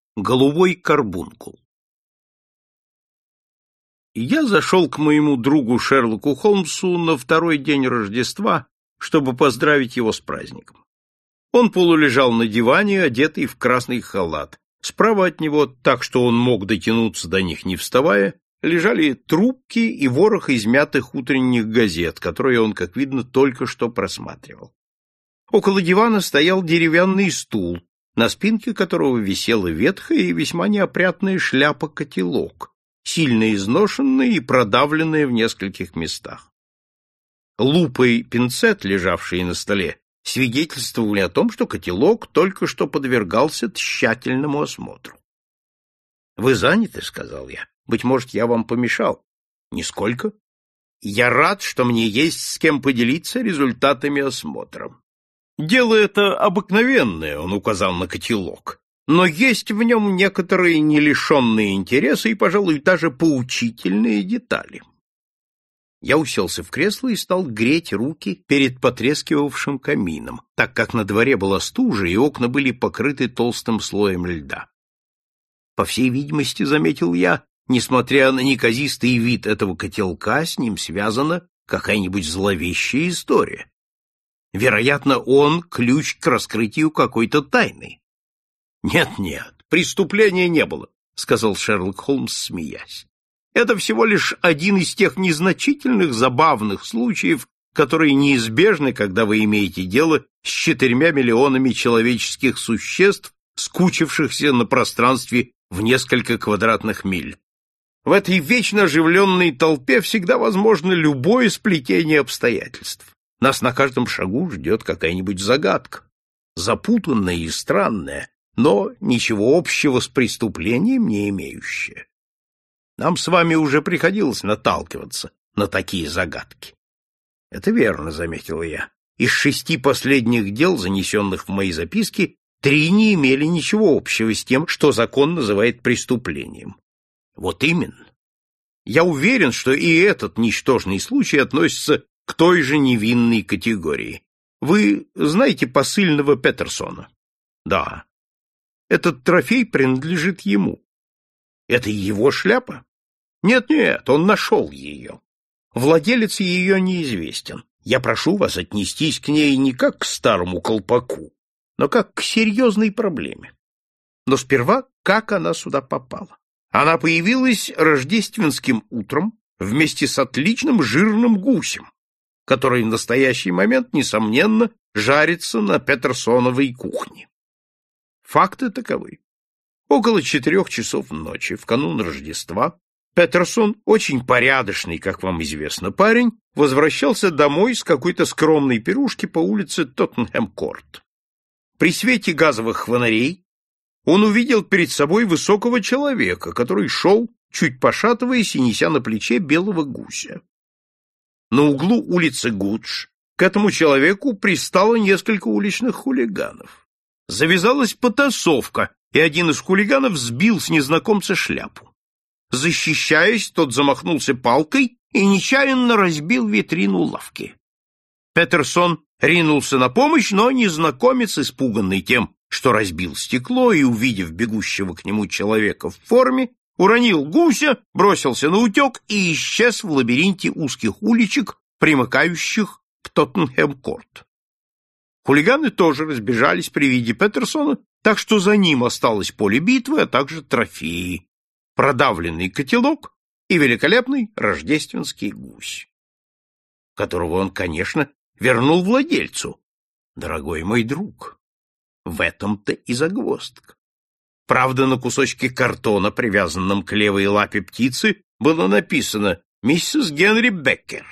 Голубой карбункул. Я зашел к моему другу Шерлоку Холмсу на второй день Рождества, чтобы поздравить его с праздником. Он полулежал на диване, одетый в красный халат. Справа от него, так что он мог дотянуться до них не вставая, лежали трубки и ворох измятых утренних газет, которые он, как видно, только что просматривал. Около дивана стоял деревянный стул, на спинке которого висела ветхая и весьма неопрятная шляпа-котелок, сильно изношенная и продавленная в нескольких местах. Лупа и пинцет, лежавшие на столе, свидетельствовали о том, что котелок только что подвергался тщательному осмотру. — Вы заняты? — сказал я. — Быть может, я вам помешал? — Нисколько. Я рад, что мне есть с кем поделиться результатами осмотра. Дело это обыкновенное, он указал на котелок, но есть в нем некоторые не лишенные интереса и, пожалуй, даже поучительные детали. Я уселся в кресло и стал греть руки перед потрескивавшим камином, так как на дворе была стужа и окна были покрыты толстым слоем льда. По всей видимости, заметил я, несмотря на неказистый вид этого котелка, с ним связана какая-нибудь зловещая история. Вероятно, он ключ к раскрытию какой-то тайны. — Нет, преступления не было, — сказал Шерлок Холмс, смеясь. — Это всего лишь один из тех незначительных, забавных случаев, которые неизбежны, когда вы имеете дело с 4 миллионами человеческих существ, скучившихся на пространстве в несколько квадратных миль. В этой вечно оживленной толпе всегда возможно любое сплетение обстоятельств. Нас на каждом шагу ждет какая-нибудь загадка, запутанная и странная, но ничего общего с преступлением не имеющая. Нам с вами уже приходилось наталкиваться на такие загадки. — Это верно, — заметил я. Из 6 последних дел, занесенных в мои записки, 3 не имели ничего общего с тем, что закон называет преступлением. — Вот именно. Я уверен, что и этот ничтожный случай относится к той же невинной категории. Вы знаете посыльного Петерсона? Да. Этот трофей принадлежит ему. Это его шляпа? Нет, он нашел ее. Владелец ее неизвестен. Я прошу вас отнестись к ней не как к старому колпаку, но как к серьезной проблеме. Но сперва, как она сюда попала? Она появилась рождественским утром вместе с отличным жирным гусем, который в настоящий момент, несомненно, жарится на Петерсоновой кухне. Факты таковы. Около 4 часов ночи, в канун Рождества, Петерсон, очень порядочный, как вам известно, парень, возвращался домой с какой-то скромной пирушки по улице Тоттенхэм-Корт. При свете газовых фонарей он увидел перед собой высокого человека, который шел, чуть пошатываясь и неся на плече белого гуся. На углу улицы Гудж к этому человеку пристало несколько уличных хулиганов. Завязалась потасовка, и один из хулиганов сбил с незнакомца шляпу. Защищаясь, тот замахнулся палкой и нечаянно разбил витрину лавки. Петерсон ринулся на помощь, но незнакомец, испуганный тем, что разбил стекло и, увидев бегущего к нему человека в форме, уронил гуся, бросился наутек и исчез в лабиринте узких уличек, примыкающих к Тоттенхэм-Корт. Хулиганы тоже разбежались при виде Петерсона, так что за ним осталось поле битвы, а также трофеи, продавленный котелок и великолепный рождественский гусь, которого он, конечно, вернул владельцу. Дорогой мой друг, в этом-то и загвоздка. Правда, на кусочке картона, привязанном к левой лапе птицы, было написано «Миссис Генри Беккер».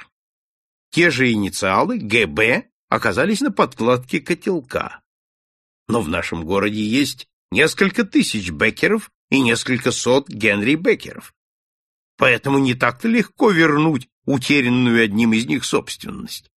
Те же инициалы, ГБ, оказались на подкладке котелка. Но в нашем городе есть несколько тысяч Беккеров и несколько сот Генри Беккеров. Поэтому не так-то легко вернуть утерянную одним из них собственность.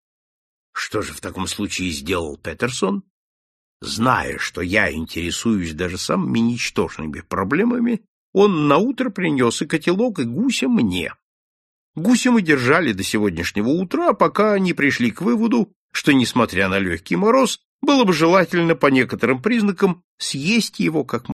Что же в таком случае сделал Петерсон? Зная, что я интересуюсь даже самыми ничтожными проблемами, он наутро принес и котелок, и гуся мне. Гуся мы держали до сегодняшнего утра, пока не пришли к выводу, что, несмотря на легкий мороз, было бы желательно по некоторым признакам съесть его как